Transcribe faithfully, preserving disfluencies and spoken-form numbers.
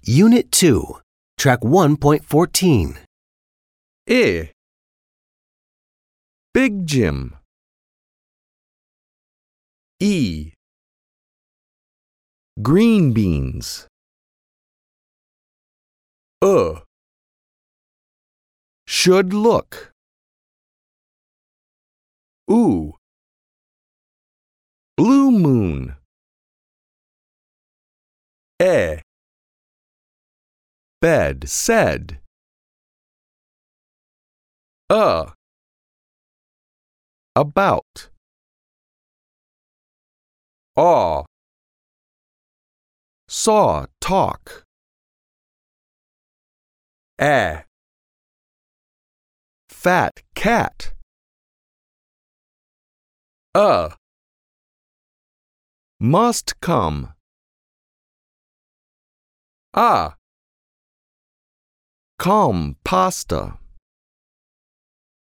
Unit two, Track one point fourteen. I. Big Jim. E. Green beans. Uh. Should look. Ooh. Blue moon. Eh. Bed said. Uh. About. Aw. Saw talk. Eh. Fat cat. Uh. Must come. Ah. Calm pasta.